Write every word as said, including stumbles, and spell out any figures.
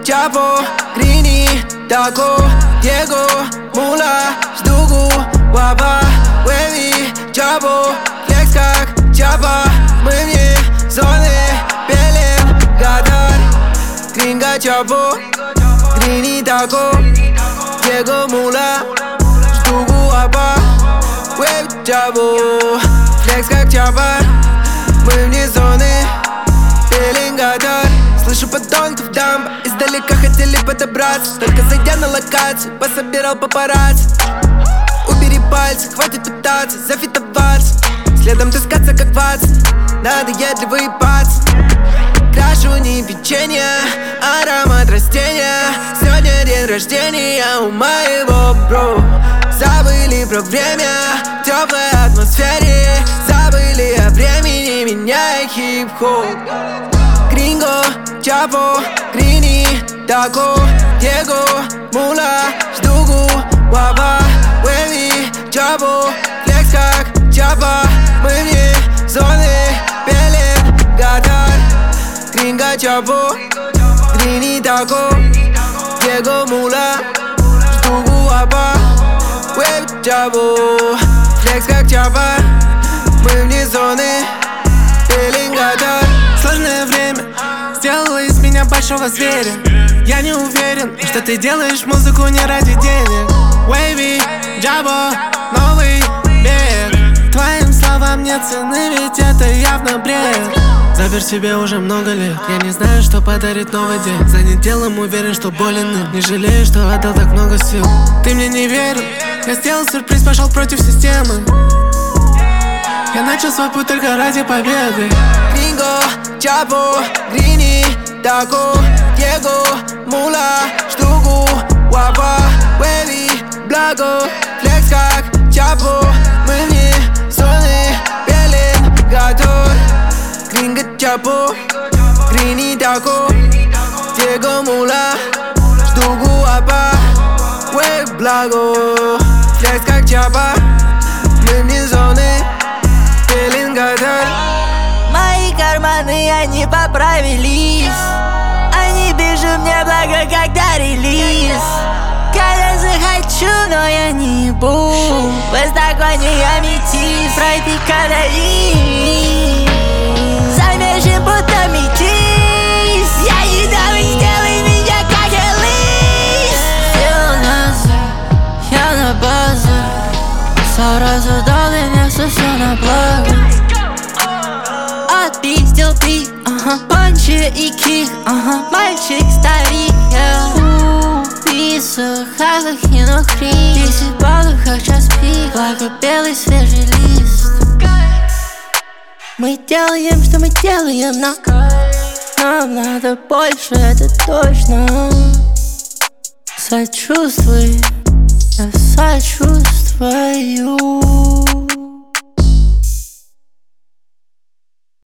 Чапо, Грини, Тако, Диего, Мула, Ждугу, Ваба, Вэви, Чапо, флекс как Чапа. Мы вне зоны, пелен, Катар. Гринго, Чапо, Грини, Тако, Диего, Мула, Ждугу, Ваба, Вэви, Чапо, флекс как Чапа. Мы вне зоны, пелен, Катар. Слышу подонков дамба, издалека хотели подобраться. Только зайдя на локацию, пособирал папарацци. Убери пальцы, хватит пытаться зафитоваться. Следом таскаться как Ватсон, надоедливо выебаться. Крашу не печенье, аромат растения. Сегодня день рождения у моего бро. Забыли про время в теплой атмосфере. Забыли о времени, меняя хип-хоп. Гринго, Чапо, Грини, Тако, Диего, Мула, Ждугу, Ваба, Вэви, Чапо, флекс как Чапа. Мы вне зоны, пелен, Катар. Гринго, Чапо, Грини, Тако, Диего, Мула, Ждугу, Ваба, Вэви, Чапо, флекс как Чапа. Мы вне зоны, пелен, Катар. Сложное время сделало из меня большого зверя. Я не уверен, что ты делаешь музыку не ради денег. Wavy, Jabo, новый бег. Твоим словам нет цены, ведь это явно бред. Запер себе уже много лет, я не знаю, что подарит новый день. Занят делом, уверен, что болен им. Не жалею, что отдал так много сил. Ты мне не верил, я сделал сюрприз, пошел против системы. Я начал свой путь только ради победы. Гринго, Чапо, Грини, Тако, Диего, Мула, Ждугу, Ваба, Вэви, Благо, флекс как Чапо. Мы вне зоны, пелен, Катар. Гринго, Чапо, Грини, Тако, Диего, Мула, Ждугу, Ваба, Вэви, Благо, флекс как Чапа. Мы вне зоны, пелен, Катар. Мои карманы, они поправились. Они пишут мне благо, когда релиз. Когда захочу, но я не буду. Высоко не аметист, пропика дави. Замешан будто метис. Я едовый, сделай меня как Элис. Сел назад, я на базе. Сразу дал меня все на благо. Отпиздил пик, ага, панчи и кик, ага, мальчик старик, я Писаю, хазах и нухри. Десять баллов, как час пик, благо белый свежий лист. Мы делаем, что мы делаем, но нам надо больше, это точно. Сочувствуй, я сочувствую.